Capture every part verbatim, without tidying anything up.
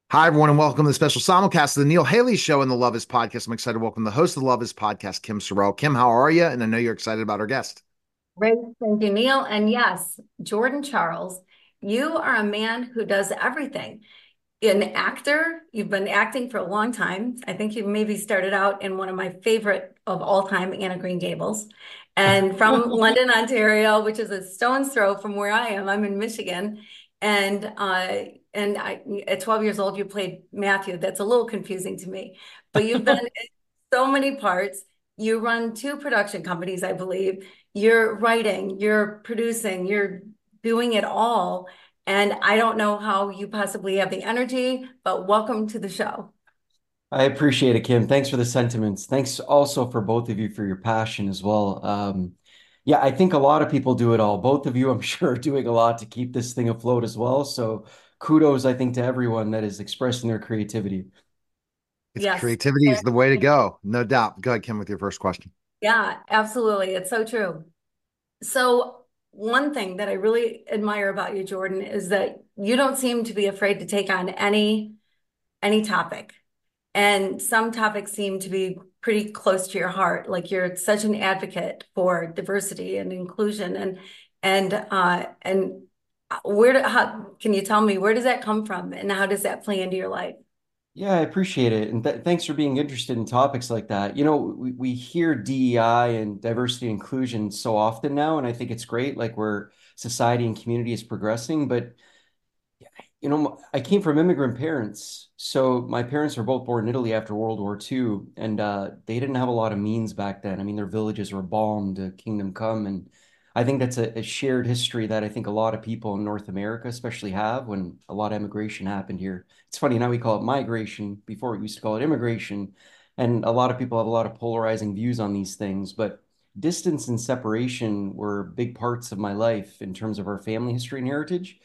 Hi, everyone, and welcome to the special simulcast of the Neil Haley Show and the Love Is Podcast. I'm excited to welcome the host of the Love Is Podcast, Kim Sorrell. Kim, how are you? And I know you're excited about our guest. Great. Thank you, Neil. And yes, Jordan Charles, you are a man who does everything. An actor, you've been acting for a long time. I think you maybe started out in one of my favorite of all time, Anna Green Gables. And from London, Ontario, which is a stone's throw from where I am. I'm in Michigan. And uh, and I, at twelve years old, you played Matthew. That's a little confusing to me. But you've been in so many parts. You run two production companies, I believe. You're writing, you're producing, you're doing it all. And I don't know how you possibly have the energy, but welcome to the show. I appreciate it, Kim. Thanks for the sentiments. Thanks also for both of you for your passion as well. Um, yeah, I think a lot of people do it all. Both of you, I'm sure, are doing a lot to keep this thing afloat as well. So kudos, I think, to everyone that is expressing their creativity. It's Yes. creativity is the way to go, no doubt. Go ahead, Kim, with your first question. Yeah, absolutely. It's so true. So, one thing that I really admire about you, Jordan, is that you don't seem to be afraid to take on any any topic. And some topics seem to be pretty close to your heart. Like you're such an advocate for diversity and inclusion and and uh and where do, how can you tell me where does that come from and how does that play into your life? Yeah, I appreciate it. And th thanks for being interested in topics like that. You know, we, we hear D E I and diversity and inclusion so often now, and I think it's great, like where society and community is progressing. But you know, I came from immigrant parents. So my parents were both born in Italy after World War Two, and uh, they didn't have a lot of means back then. I mean, their villages were bombed, uh, Kingdom Come, and I think that's a, a shared history that I think a lot of people in North America especially have when a lot of immigration happened here. It's funny, now we call it migration. Before we used to call it immigration, and a lot of people have a lot of polarizing views on these things, but distance and separation were big parts of my life in terms of our family history and heritage.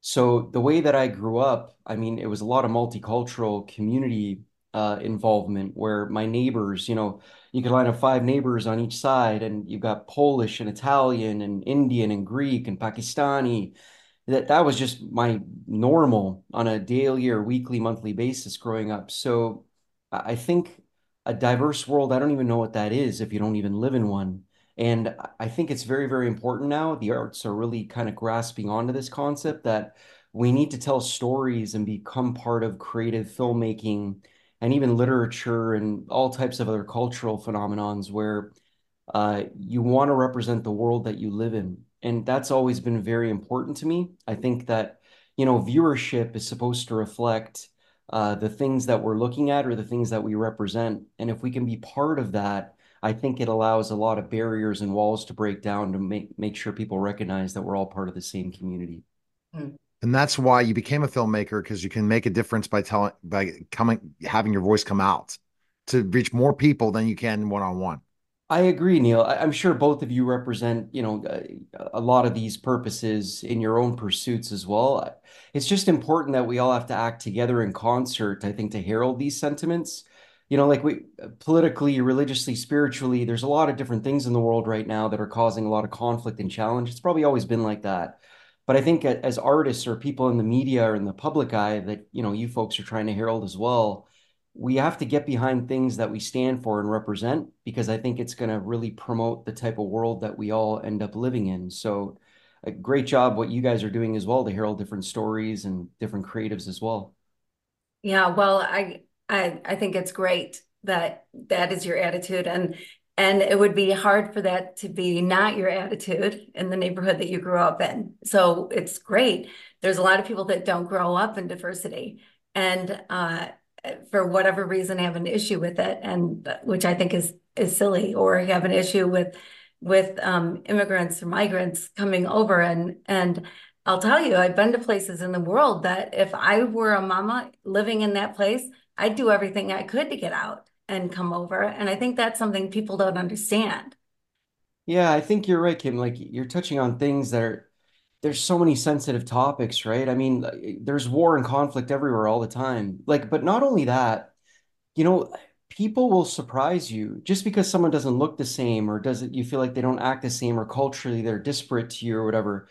So the way that I grew up, I mean, it was a lot of multicultural community uh, involvement where my neighbors, you know, you could line up five neighbors on each side, and you've got Polish and Italian and Indian and Greek and Pakistani. That that was just my normal on a daily or weekly, monthly basis growing up. So I I think a diverse world, I don't even know what that is if you don't even live in one. And I think it's very, very important now. The arts are really kind of grasping onto this concept that we need to tell stories and become part of creative filmmaking and even literature and all types of other cultural phenomenons where uh, you want to represent the world that you live in. And that's always been very important to me. I think that, you know, viewership is supposed to reflect uh, the things that we're looking at or the things that we represent. And if we can be part of that, I think it allows a lot of barriers and walls to break down to make make sure people recognize that we're all part of the same community. Hmm. And that's why you became a filmmaker because you can make a difference by telling, by coming, having your voice come out to reach more people than you can one on one. I agree, Neil. I, I'm sure both of you represent, you know, a, a lot of these purposes in your own pursuits as well. It's just important that we all have to act together in concert, I think, to herald these sentiments. You know, like we politically, religiously, spiritually, there's a lot of different things in the world right now that are causing a lot of conflict and challenge. It's probably always been like that. But I think as artists or people in the media or in the public eye that, you know, you folks are trying to herald as well, we have to get behind things that we stand for and represent because I think it's going to really promote the type of world that we all end up living in. So, a great job what you guys are doing as well to herald different stories and different creatives as well. Yeah, well, I I I think it's great that that is your attitude and and it would be hard for that to be not your attitude in the neighborhood that you grew up in. So it's great. There's a lot of people that don't grow up in diversity and uh for whatever reason have an issue with it and which I think is is silly or have an issue with with um immigrants or migrants coming over and and I'll tell you, I've been to places in the world that if I were a mama living in that place, I'd do everything I could to get out and come over. And I think that's something people don't understand. Yeah, I think you're right, Kim. Like you're touching on things that are there's so many sensitive topics, right? I mean, like, there's war and conflict everywhere all the time. Like, but not only that, you know, people will surprise you just because someone doesn't look the same or doesn't you feel like they don't act the same or culturally they're disparate to you or whatever.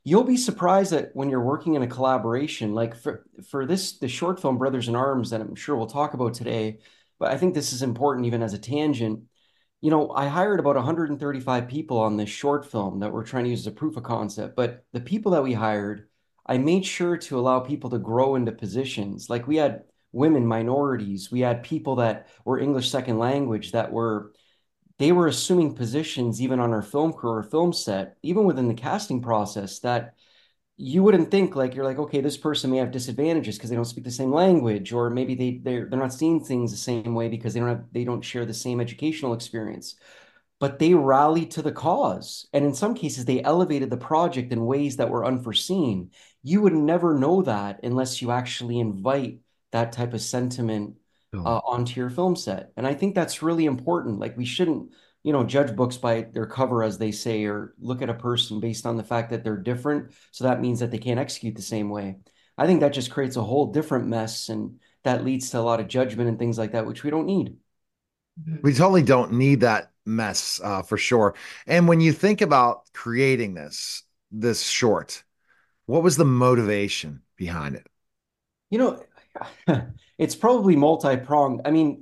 you'll be surprised that when you're working in a collaboration, like for for this the short film Brothers in Arms that I'm sure we'll talk about today, but I think this is important even as a tangent. You know, I hired about one hundred thirty-five people on this short film that we're trying to use as a proof of concept, but the people that we hired, I made sure to allow people to grow into positions. Like we had women, minorities, we had people that were English second language that were they were assuming positions even on our film crew or film set, even within the casting process that you wouldn't think like you're like, okay, this person may have disadvantages because they don't speak the same language, or maybe they they're they're not seeing things the same way because they don't have they don't share the same educational experience. But they rallied to the cause. And in some cases, they elevated the project in ways that were unforeseen. You would never know that unless you actually invite that type of sentiment Film. uh, onto your film set. And I think that's really important. Like we shouldn't, you know, judge books by their cover, as they say, or look at a person based on the fact that they're different. So that means that they can't execute the same way. I think that just creates a whole different mess, and that leads to a lot of judgment and things like that, which we don't need. We totally don't need that mess, uh, for sure. And when you think about creating this this short, what was the motivation behind it? You know, it's probably multi-pronged. I mean,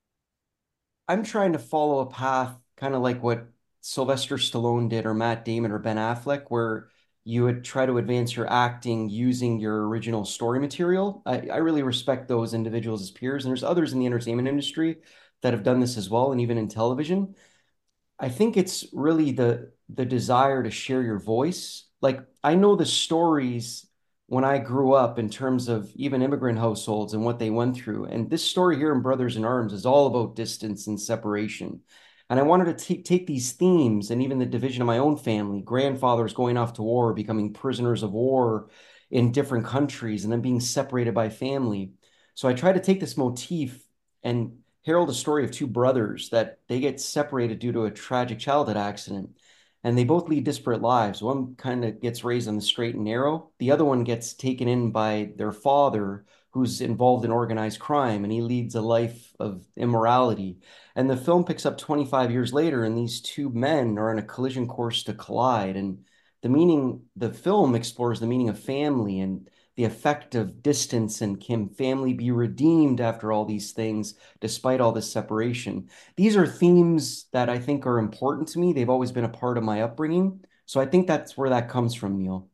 I'm trying to follow a path kind of like what Sylvester Stallone did or Matt Damon or Ben Affleck, where you would try to advance your acting using your original story material. I, I really respect those individuals as peers, and there's others in the entertainment industry that have done this as well, and even in television. I think it's really the the desire to share your voice. Like I know the stories when I grew up in terms of even immigrant households and what they went through. And this story here in Brothers in Arms is all about distance and separation. And I wanted to take take these themes and even the division of my own family, grandfathers going off to war, becoming prisoners of war in different countries, and then being separated by family. So I try to take this motif and herald a story of two brothers that they get separated due to a tragic childhood accident. And they both lead disparate lives. One kind of gets raised on the straight and narrow. The other one gets taken in by their father, who's involved in organized crime, and he leads a life of immorality. And the film picks up twenty-five years later, and these two men are on a collision course to collide. And the meaning, the film explores the meaning of family and the effect of distance, and can family be redeemed after all these things, despite all this separation? These are themes that I think are important to me. They've always been a part of my upbringing. So I think that's where that comes from, Neil.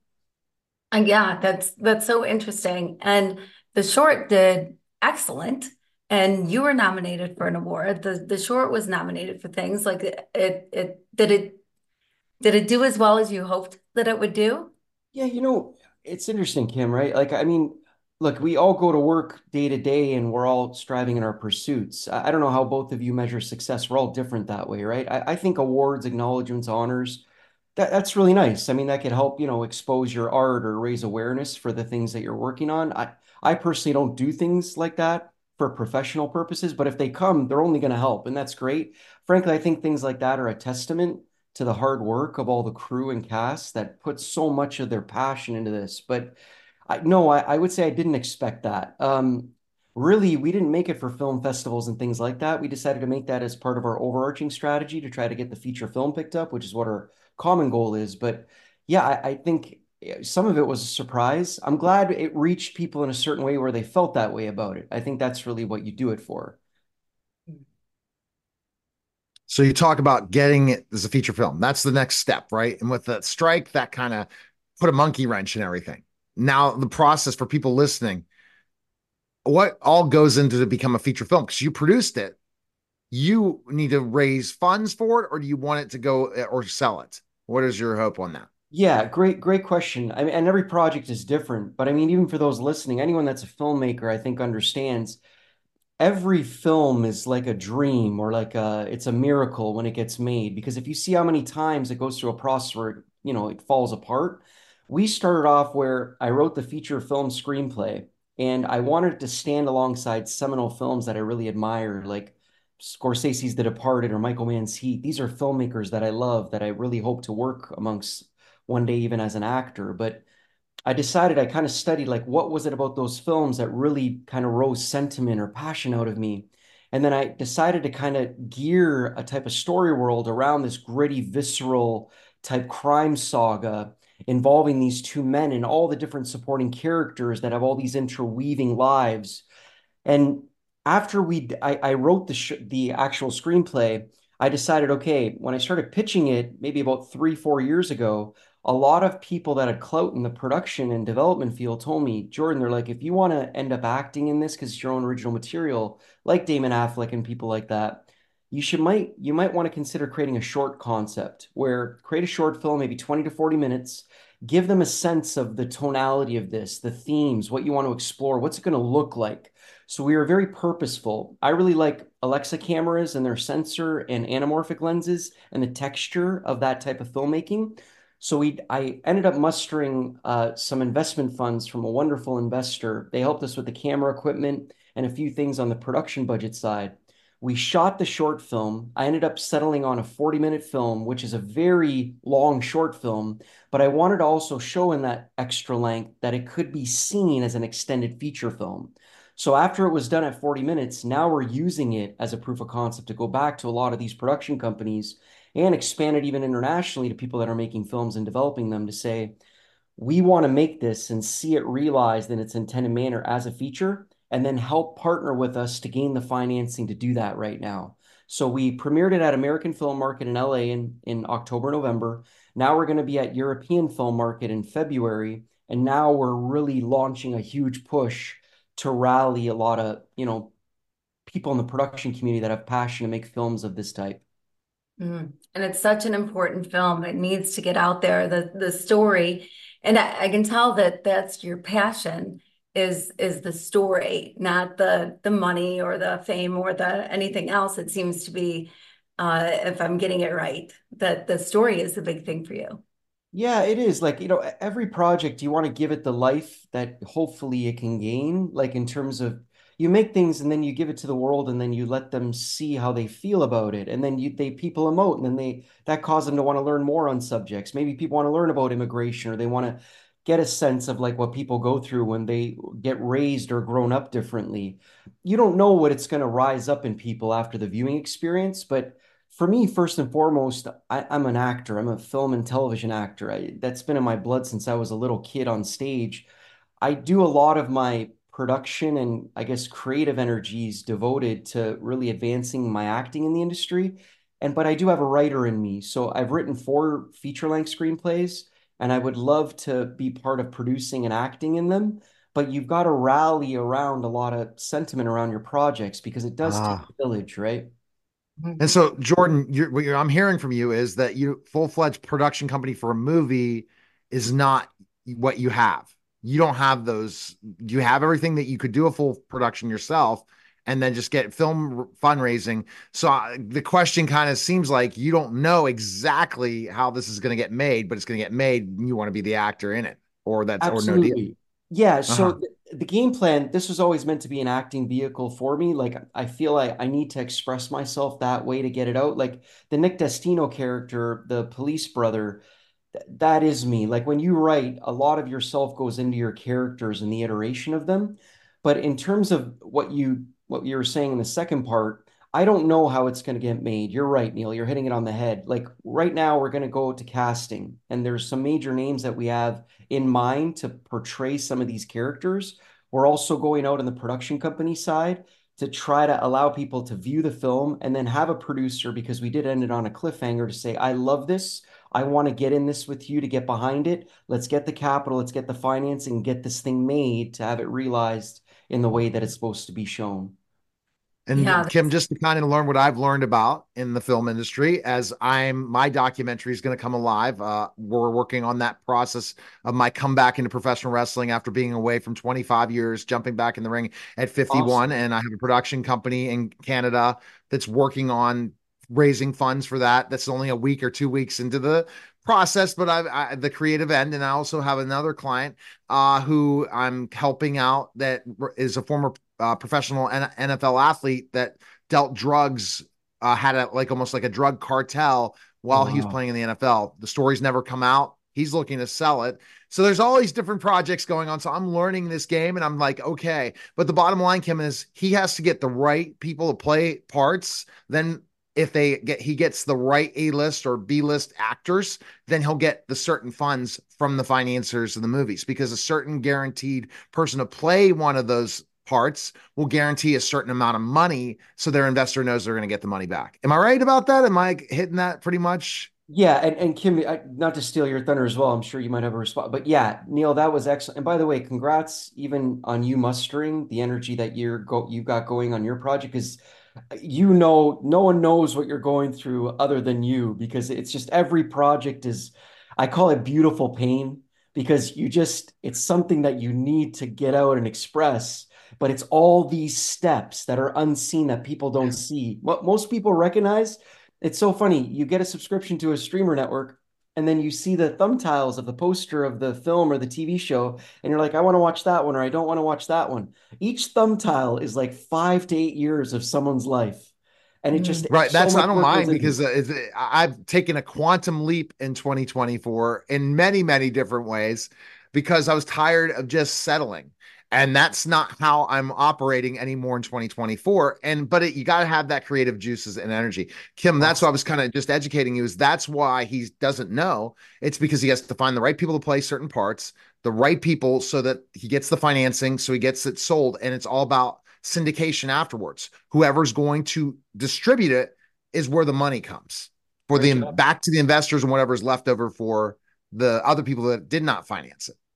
And yeah, that's that's so interesting. And the short did excellent. And you were nominated for an award. The the short was nominated for things like it it, it did it did it do as well as you hoped that it would do? Yeah, you know, it's interesting, Kim, right? Like, I mean, look, we all go to work day to day and we're all striving in our pursuits. I, I don't know how both of you measure success. We're all different that way, right? I, I think awards, acknowledgments, honors, that, that's really nice. I mean, that could help, you know, expose your art or raise awareness for the things that you're working on. I, I personally don't do things like that for professional purposes, but if they come, they're only going to help, and that's great. Frankly, I think things like that are a testament to the hard work of all the crew and cast that put so much of their passion into this. But I no, I, I would say I didn't expect that. Um, really, we didn't make it for film festivals and things like that. We decided to make that as part of our overarching strategy to try to get the feature film picked up, which is what our common goal is. But yeah, I, I think eh, some of it was a surprise. I'm glad it reached people in a certain way where they felt that way about it. I think that's really what you do it for. So you talk about getting it as a feature film. That's the next step, right? And with the strike, that kind of put a monkey wrench in everything. Now, the process for people listening, what all goes into to become a feature film? Because you produced it, you need to raise funds for it, or do you want it to go uh, or sell it? What is your hope on that? Yeah, great, great question. I mean, and every project is different, but I mean, even for those listening, anyone that's a filmmaker, I think understands every film is like a dream, or like a it's a miracle when it gets made, because if you see how many times it goes through a process where, you know, it falls apart. We started off where I wrote the feature film screenplay, and I wanted to stand alongside seminal films that I really admire, like Scorsese's The Departed or Michael Mann's Heat. These are filmmakers that I love, that I really hope to work amongst one day even as an actor. But I decided, I kind of studied like what was it about those films that really kind of rose sentiment or passion out of me. And then I decided to kind of gear a type of story world around this gritty, visceral type crime saga. involving these two men and all the different supporting characters that have all these interweaving lives. And after we, I, I wrote the sh the actual screenplay, I decided, okay, when I started pitching it, maybe about three, four years ago, a lot of people that had clout in the production and development field told me, Jordan, they're like, if you want to end up acting in this because it's your own original material, like Damon Affleck and people like that, you should might you might want to consider creating a short concept where create a short film, maybe twenty to forty minutes, give them a sense of the tonality of this, the themes, what you want to explore, what's it going to look like. So we were very purposeful. I really like Alexa cameras and their sensor and anamorphic lenses and the texture of that type of filmmaking. So we, I ended up mustering uh, some investment funds from a wonderful investor. They helped us with the camera equipment and a few things on the production budget side. We shot the short film. I ended up settling on a forty minute film, which is a very long short film, but I wanted to also show in that extra length that it could be seen as an extended feature film. So after it was done at forty minutes, now we're using it as a proof of concept to go back to a lot of these production companies and expand it even internationally to people that are making films and developing them to say, we want to make this and see it realized in its intended manner as a feature, and then help partner with us to gain the financing to do that right now. So we premiered it at American Film Market in L A in, in October, November. Now we're going to be at European Film Market in February. And now we're really launching a huge push to rally a lot of, you know, people in the production community that have passion to make films of this type. Mm. And it's such an important film. It needs to get out there, the the story. And I, I can tell that that's your passion is is the story, not the the money or the fame or the anything else. It seems to be, uh, if I'm getting it right, that the story is the big thing for you. Yeah, it is. Like, you know, e- every project you want to give it the life that hopefully it can gain, like in terms of you make things and then you give it to the world and then you let them see how they feel about it. And then you they people emote and then they that cause them to want to learn more on subjects. Maybe people want to learn about immigration or they want to get a sense of like what people go through when they get raised or grown up differently. You don't know what it's going to rise up in people after the viewing experience, but for me, first and foremost, I, I'm an actor. I'm a film and television actor. I, that's been in my blood since I was a little kid on stage. I do a lot of my production and I guess creative energies devoted to really advancing my acting in the industry. And but I do have a writer in me. So I've written four feature-length screenplays, and I would love to be part of producing and acting in them. But you've got to rally around a lot of sentiment around your projects because it does take Ah. a village, right? And so, Jordan, you're, what you're, I'm hearing from you is that you full-fledged production company for a movie is not what you have. You don't have those. You have everything that you could do a full production yourself, and then just get film fundraising. So uh, the question kind of seems like you don't know exactly how this is going to get made, but it's going to get made. And you want to be the actor in it, or that's or no deal. Absolutely. Yeah, so Uh-huh. the, the game plan, this was always meant to be an acting vehicle for me. Like I feel like I need to express myself that way to get it out. Like the Nick Destino character, the police brother, th- that is me. Like when you write, a lot of yourself goes into your characters and the iteration of them. But in terms of what you what you were saying in the second part, I don't know how it's going to get made. You're right, Neil. You're hitting it on the head. Like right now, we're going to go to casting, and there's some major names that we have in mind to portray some of these characters. We're also going out on the production company side to try to allow people to view the film and then have a producer because we did end it on a cliffhanger to say, I love this. I want to get in this with you to get behind it. Let's get the capital, let's get the financing, get this thing made to have it realized in the way that it's supposed to be shown. Yeah, And Kim, just to kind of learn what I've learned about in the film industry, as I'm my documentary is going to come alive. Uh, we're working on that process of my comeback into professional wrestling after being away from twenty-five years, jumping back in the ring at fifty-one. Awesome. And I have a production company in Canada that's working on raising funds for that. That's only a week or two weeks into the process, but I've I, the creative end, and I also have another client uh, who I'm helping out that is a former uh, professional N F L athlete that dealt drugs, uh, had a like almost like a drug cartel Oh, while he was wow. playing in the N F L. The story's never come out. He's looking to sell it. So there's all these different projects going on. So I'm learning this game and I'm like, okay. But the bottom line, Kim, is he has to get the right people to play parts. Then if they get he gets the right A list or B list actors, then he'll get the certain funds from the financiers of the movies because a certain guaranteed person to play one of those parts will guarantee a certain amount of money so their investor knows they're going to get the money back. Am I right about that? Am I hitting that pretty much? Yeah, and, and Kim, I, not to steal your thunder as well, I'm sure you might have a response. But yeah, Neil, that was excellent. And by the way, congrats even on you mustering the energy that you're go you've got going on your project, because you know no one knows what you're going through other than you, because it's just every project is, I call it beautiful pain, because you just it's something that you need to get out and express, but it's all these steps that are unseen that people don't see. What most people recognize, it's so funny. You get a subscription to a streamer network, and then you see the thumbtiles of the poster of the film or the T V show, and you're like, I want to watch that one, or I don't want to watch that one. Each thumbtile is like five to eight years of someone's life. And it just, Right. so That's, I much don't work goes mind into it. because uh, it's, I've taken a quantum leap in twenty twenty-four in many, many different ways because I was tired of just settling. And that's not how I'm operating anymore in twenty twenty-four. And, but it, you got to have that creative juices and energy. Kim, that's why I was kind of just educating you is that's why he doesn't know. It's because he has to find the right people to play certain parts, the right people so that he gets the financing, so he gets it sold. And it's all about syndication afterwards. Whoever's going to distribute it is where the money comes for Great the job. back to the investors and whatever's left over for the other people that did not finance it.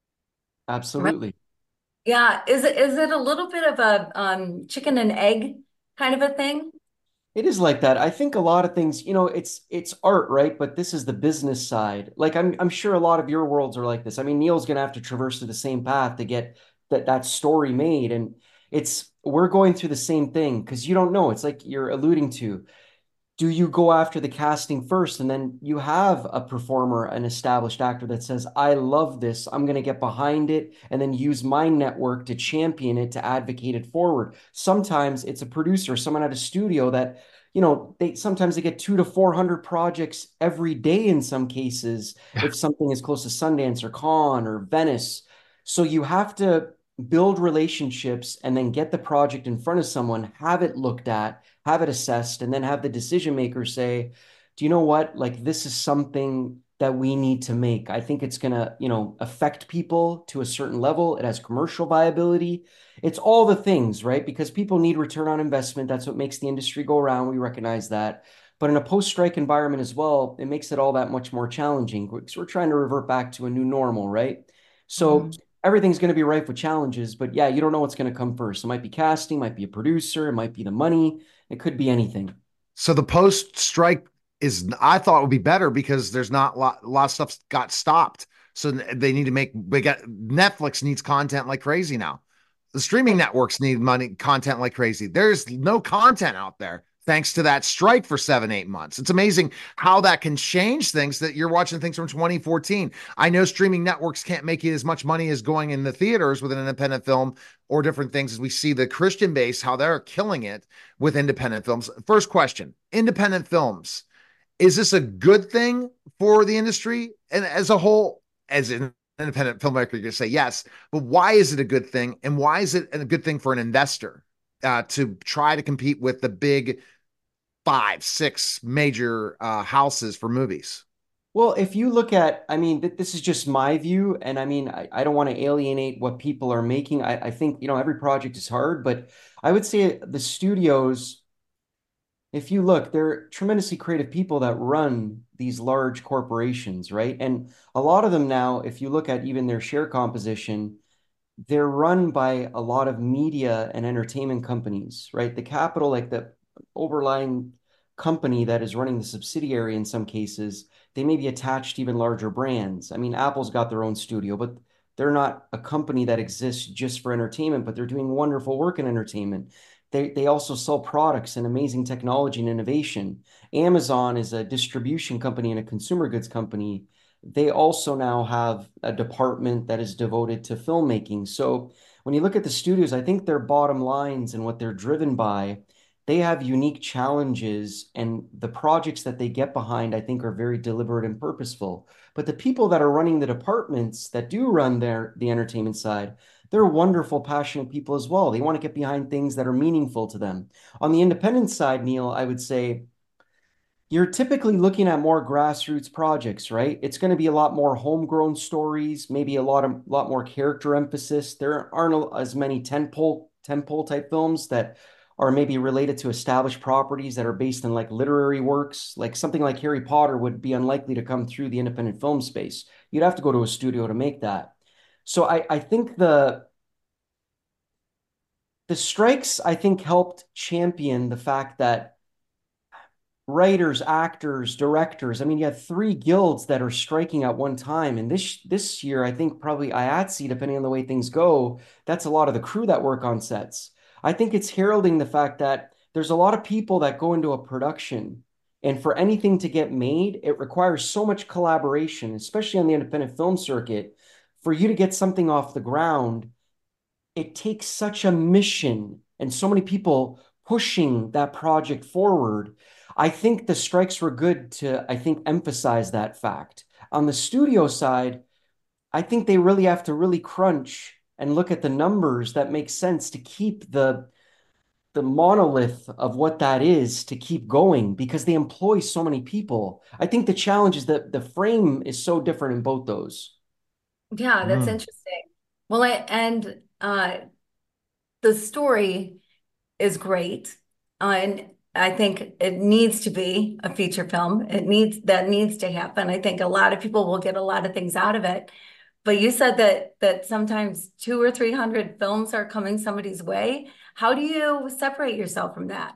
Right. Absolutely. Yeah. Is it is it a little bit of a um, chicken and egg kind of a thing? It is like that. I think a lot of things, you know, it's it's art, right? But this is the business side. Like I'm I'm sure a lot of your worlds are like this. I mean, Neil's gonna have to traverse through the same path to get that that story made. And it's we're going through the same thing because you don't know. It's like you're alluding to, do you go after the casting first and then you have a performer, an established actor that says, I love this, I'm going to get behind it, and then use my network to champion it, to advocate it forward? Sometimes it's a producer, someone at a studio that, you know, they sometimes they get two to four hundred projects every day in some cases, if something is close to Sundance or Cannes or Venice. So you have to build relationships and then get the project in front of someone, have it looked at, have it assessed, and then have the decision maker say, do you know what? Like, this is something that we need to make. I think it's going to, you know, affect people to a certain level. It has commercial viability. It's all the things, right? Because people need return on investment. That's what makes the industry go around. We recognize that. But in a post-strike environment as well, it makes it all that much more challenging because we're trying to revert back to a new normal, right? So Mhm. everything's going to be rife with challenges, but yeah, you don't know what's going to come first. It might be casting, might be a producer, it might be the money, it could be anything. So the post strike is, I thought would be better because there's not a lot, a lot of stuff got stopped. So they need to make, they got Netflix needs content like crazy now. The streaming networks need money, content like crazy. There's no content out there thanks to that strike for seven, eight months. It's amazing how that can change things that you're watching things from twenty fourteen. I know streaming networks can't make you as much money as going in the theaters with an independent film or different things as we see the Christian base, how they're killing it with independent films. First question, independent films. Is this a good thing for the industry and as a whole, as an independent filmmaker, you can say yes, but why is it a good thing? And why is it a good thing for an investor uh, to try to compete with the big five, six major uh, houses for movies? Well, if you look at, I mean, th this is just my view, and I mean, I, I don't want to alienate what people are making. I, I think, you know, every project is hard, but I would say the studios, if you look, they're tremendously creative people that run these large corporations, right? And a lot of them now, if you look at even their share composition, they're run by a lot of media and entertainment companies, right? The capital, like the overlying company that is running the subsidiary in some cases, they may be attached to even larger brands. I mean, Apple's got their own studio, but they're not a company that exists just for entertainment, but they're doing wonderful work in entertainment. They, they also sell products and amazing technology and innovation. Amazon is a distribution company and a consumer goods company. They also now have a department that is devoted to filmmaking. So when you look at the studios, I think their bottom lines and what they're driven by, they have unique challenges, and the projects that they get behind, I think, are very deliberate and purposeful. But the people that are running the departments that do run their the entertainment side, they're wonderful, passionate people as well. They want to get behind things that are meaningful to them. On the independent side, Neil, I would say You're typically looking at more grassroots projects, right? It's going to be a lot more homegrown stories, maybe a lot of lot more character emphasis. There aren't as many tentpole tentpole type films that are maybe related to established properties that are based in like literary works. Like something like Harry Potter would be unlikely to come through the independent film space. You'd have to go to a studio to make that. So I, I think the the strikes, I think, helped champion the fact that writers, actors, directors. I mean, you have three guilds that are striking at one time. And this this year, I think probably I A T S E, depending on the way things go, that's a lot of the crew that work on sets. I think it's heralding the fact that there's a lot of people that go into a production. And for anything to get made, it requires so much collaboration, especially on the independent film circuit. For you to get something off the ground, it takes such a mission and so many people pushing that project forward. I think the strikes were good to, I think, emphasize that fact. On the studio side, I think they really have to really crunch and look at the numbers that make sense to keep the the monolith of what that is to keep going because they employ so many people. I think the challenge is that the frame is so different in both those. Yeah, that's Mm. interesting. Well, I, and uh, the story is great. Uh, and I think it needs to be a feature film. It needs that needs to happen. I think a lot of people will get a lot of things out of it. But you said that that sometimes two or three hundred films are coming somebody's way. How do you separate yourself from that?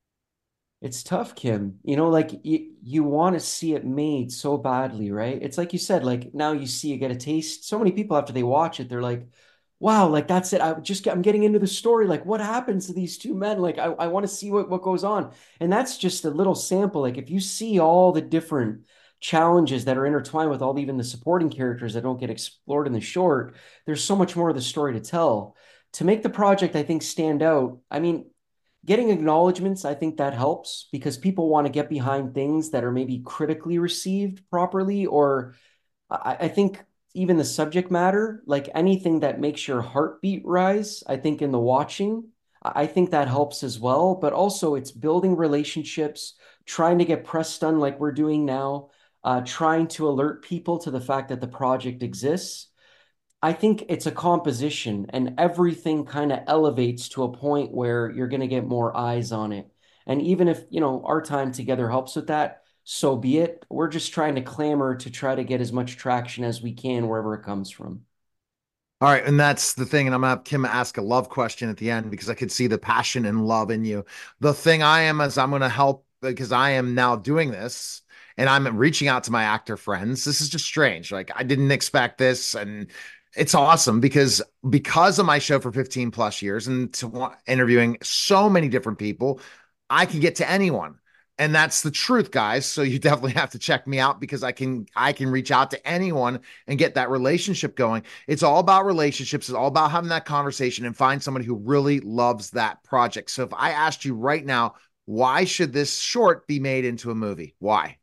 It's tough, Kim. You know, like you, you want to see it made so badly, right? It's like you said, like now you see, you get a taste. So many people after they watch it, they're like, wow, like that's it. I just get, I'm getting into the story. Like what happens to these two men? Like I, I want to see what, what goes on. And that's just a little sample. Like if you see all the different challenges that are intertwined with all even the supporting characters that don't get explored in the short, there's so much more of the story to tell. To make the project, I think, stand out. I mean, getting acknowledgments, I think that helps because people want to get behind things that are maybe critically received properly, or I, I think even the subject matter, like anything that makes your heartbeat rise, I think in the watching, I think that helps as well. But also, it's building relationships, trying to get press done like we're doing now, uh, trying to alert people to the fact that the project exists. I think it's a composition and everything kind of elevates to a point where you're going to get more eyes on it. And even if, you know, our time together helps with that, so be it. We're just trying to clamor to try to get as much traction as we can wherever it comes from. All right, and that's the thing. And I'm gonna have Kim ask a love question at the end because I could see the passion and love in you. The thing I am is I'm gonna help because I am now doing this and I'm reaching out to my actor friends. This is just strange. Like I didn't expect this, and it's awesome because because of my show for fifteen plus years and to wa- interviewing so many different people, I can get to anyone. And that's the truth, guys. So you definitely have to check me out because I can I can reach out to anyone and get that relationship going. It's all about relationships. It's all about having that conversation and find somebody who really loves that project. So if I asked you right now, why should this short be made into a movie? Why?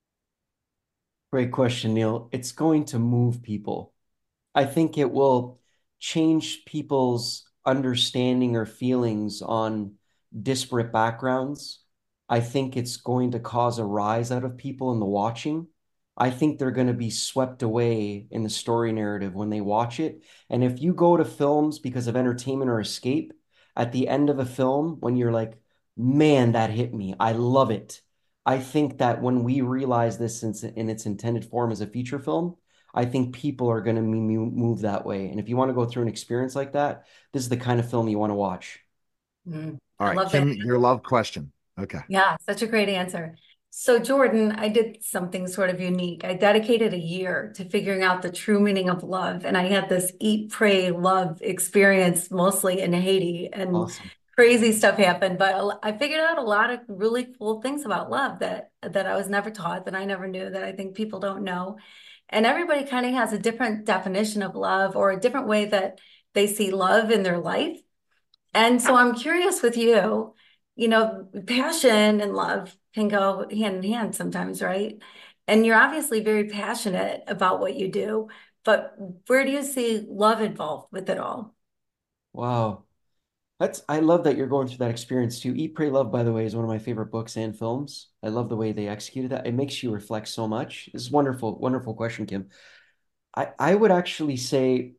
Great question, Neil. It's going to move people. I think it will change people's understanding or feelings on disparate backgrounds. I think it's going to cause a rise out of people in the watching. I think they're going to be swept away in the story narrative when they watch it. And if you go to films because of entertainment or escape, at the end of a film, when you're like, man, that hit me, I love it. I think that when we realize this in, in its intended form as a feature film, I think people are going to move that way. And if you want to go through an experience like that, this is the kind of film you want to watch. Mm, All I right, love that. Kim, your love question. Okay. Yeah, such a great answer. So, Jordan, I did something sort of unique. I dedicated a year to figuring out the true meaning of love. And I had this eat, pray, love experience mostly in Haiti, and Awesome. crazy stuff happened. But a- I figured out a lot of really cool things about love that that I was never taught, that I never knew, that I think people don't know. And everybody kind of has a different definition of love or a different way that they see love in their life. And so I'm curious with you, you know, passion and love can go hand in hand sometimes, right? And you're obviously very passionate about what you do, but where do you see love involved with it all? Wow. That's I love that you're going through that experience too. Eat, Pray, Love, by the way, is one of my favorite books and films. I love the way they executed that. It makes you reflect so much. It's wonderful, wonderful question, Kim. I, I would actually say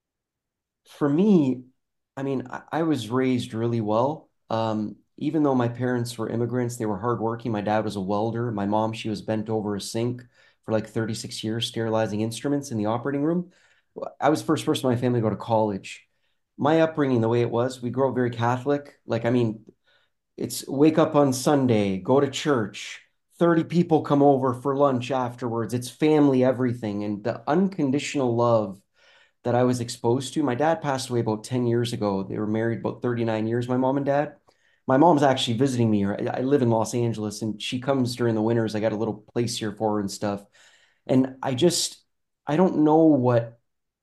for me, I mean, I, I was raised really well. Um, even though my parents were immigrants, they were hardworking. My dad was a welder. My mom, she was bent over a sink for like thirty-six years, sterilizing instruments in the operating room. I was the first person in my family to go to college. My upbringing, the way it was, we grew up very Catholic. Like, I mean, it's wake up on Sunday, go to church, thirty people come over for lunch afterwards. It's family, everything. And the unconditional love that I was exposed to. My dad passed away about ten years ago. They were married about thirty-nine years, my mom and dad. My mom's actually visiting me here. I live in Los Angeles and she comes during the winters. I got a little place here for her and stuff. And I just, I don't know what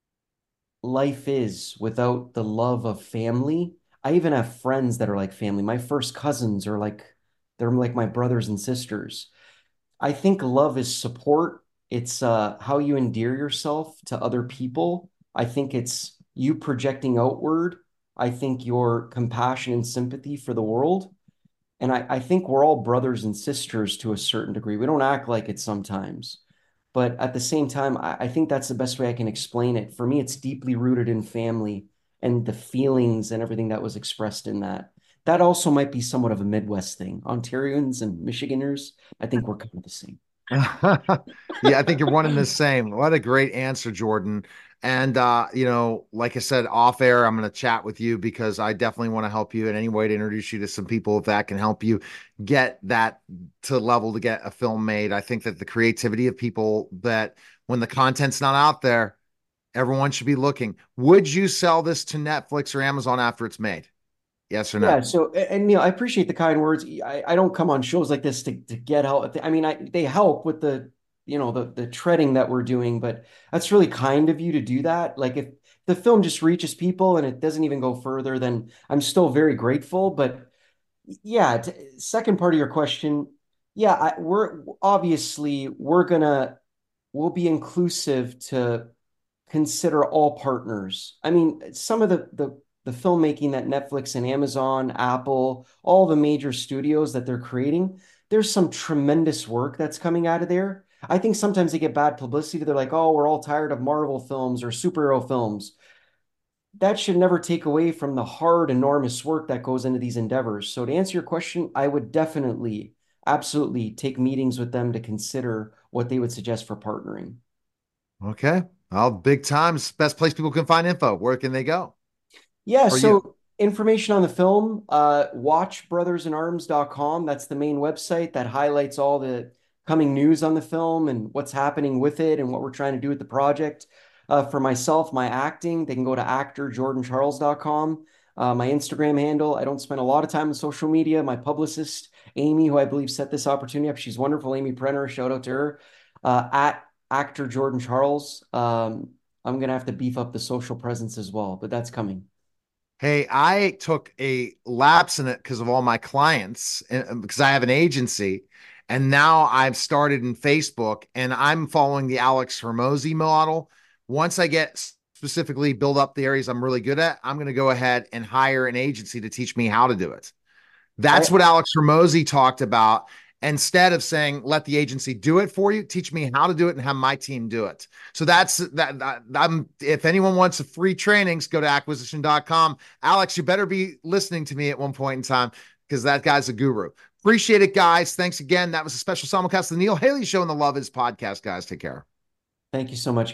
life is without the love of family. I even have friends that are like family. My first cousins are like, they're like my brothers and sisters. I think love is support. It's uh, how you endear yourself to other people. I think it's you projecting outward. I think your compassion and sympathy for the world. And I, I think we're all brothers and sisters to a certain degree. We don't act like it sometimes. But at the same time, I, I think that's the best way I can explain it. For me, it's deeply rooted in family and the feelings and everything that was expressed in that. That also might be somewhat of a Midwest thing. Ontarians and Michiganders, I think we're kind of the same. Yeah, I think you're one and the same. What a great answer, Jordan. And uh, you know, like I said, off air, I'm going to chat with you because I definitely want to help you in any way to introduce you to some people if that can help you get that to level to get a film made. I think that the creativity of people that when the content's not out there, everyone should be looking. Would you sell this to Netflix or Amazon after it's made? Yes or Yeah, no? so and Neil, I appreciate the kind words. I, I don't come on shows like this to, to get help. I mean, I they help with the you know the the treading that we're doing, but that's really kind of you to do that. Like if the film just reaches people and it doesn't even go further, then I'm still very grateful. But yeah, t second part of your question, yeah, I, we're obviously we're gonna we'll be inclusive to consider all partners. I mean, some of the the the filmmaking that Netflix and Amazon, Apple, all the major studios that they're creating, there's some tremendous work that's coming out of there. I think sometimes they get bad publicity. They're like, "Oh, we're all tired of Marvel films or superhero films." That should never take away from the hard, enormous work that goes into these endeavors. So to answer your question, I would definitely, absolutely take meetings with them to consider what they would suggest for partnering. Okay. Well, big times. Best place people can find info. Where can they go Yeah, for you? so information on the film, uh, watch brothers in arms dot com. That's the main website that highlights all the coming news on the film and what's happening with it and what we're trying to do with the project. Uh, for myself, my acting, they can go to actor jordan charles dot com. Uh, my Instagram handle, I don't spend a lot of time on social media. My publicist, Amy, who I believe set this opportunity up, she's wonderful. Amy Prenner, shout out to her. Uh, at actor Jordan Charles. Um, I'm gonna have to beef up the social presence as well, but that's coming. Hey, I took a lapse in it because of all my clients, and because I have an agency, and now I've started in Facebook, and I'm following the Alex Hermosi model. Once I get specifically build up the areas I'm really good at, I'm going to go ahead and hire an agency to teach me how to do it. That's I what Alex Ramosi talked about. Instead of saying, let the agency do it for you, teach me how to do it and have my team do it. So that's that. that I'm, if anyone wants a free trainings, go to acquisition dot com. Alex, you better be listening to me at one point in time because that guy's a guru. Appreciate it, guys. Thanks again. That was a special simulcast of the Neil Haley Show and the Love Is podcast, guys. Take care. Thank you so much.